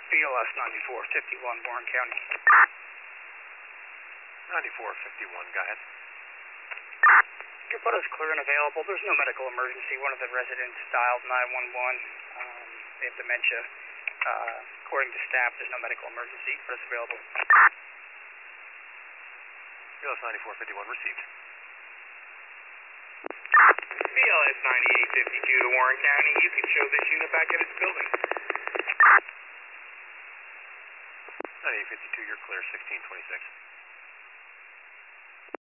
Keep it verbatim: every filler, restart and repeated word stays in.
B L S ninety-four fifty-one, Warren County. ninety-four fifty-one, go ahead. Your butt is clear and available. There's no medical emergency. One of the residents dialed nine one one. Um, they have dementia. Uh, according to staff, there's no medical emergency, but it's available. B L S ninety-four fifty-one, received. B L S ninety-eight fifty-two to Warren County. You can show this unit back at its building. ninety-eight fifty-two, you're clear, sixteen twenty-six.